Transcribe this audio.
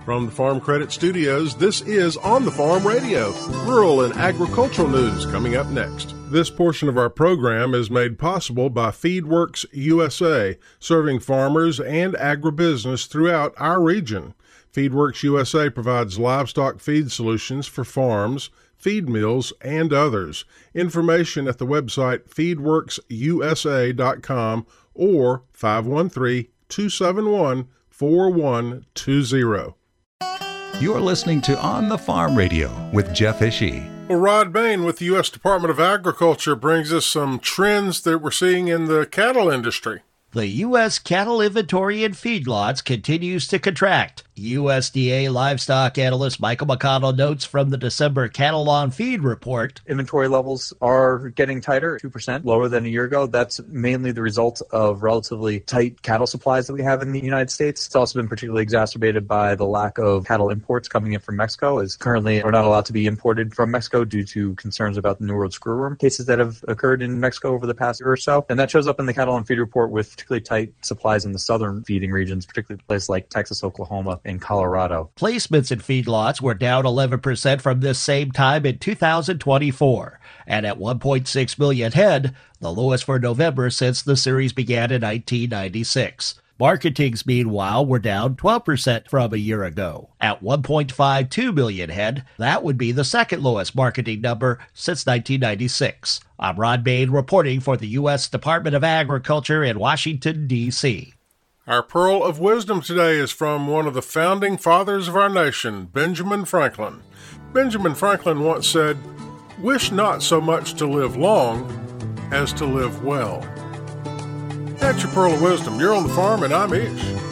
From the Farm Credit Studios, this is On the Farm Radio, rural and agricultural news coming up next. This portion of our program is made possible by FeedWorks USA, serving farmers and agribusiness throughout our region. FeedWorks USA provides livestock feed solutions for farms, feed mills, and others. Information at the website feedworksusa.com or 513-271-4120. You're listening to On the Farm Radio with Jeff Ishii. Well, Rod Bain with the U.S. Department of Agriculture brings us some trends that we're seeing in the cattle industry. The U.S. cattle inventory in feedlots continues to contract. USDA livestock analyst Michael McConnell notes from the December Cattle on Feed report. Inventory levels are getting tighter, 2% lower than a year ago. That's mainly the result of relatively tight cattle supplies that we have in the United States. It's also been particularly exacerbated by the lack of cattle imports coming in from Mexico, as currently are not allowed to be imported from Mexico due to concerns about the New World screwworm cases that have occurred in Mexico over the past year or so. And that shows up in the Cattle on Feed report with particularly tight supplies in the southern feeding regions, particularly places like Texas, Oklahoma, and Colorado. Placements in feedlots were down 11% from this same time in 2024, and at 1.6 million head, the lowest for November since the series began in 1996. Marketings, meanwhile, were down 12% from a year ago. At 1.52 million head, that would be the second lowest marketing number since 1996. I'm Rod Bain reporting for the U.S. Department of Agriculture in Washington, D.C. Our pearl of wisdom today is from one of the founding fathers of our nation, Benjamin Franklin. Benjamin Franklin once said, "Wish not so much to live long as to live well." That's your pearl of wisdom. You're on the farm, and I'm Ish.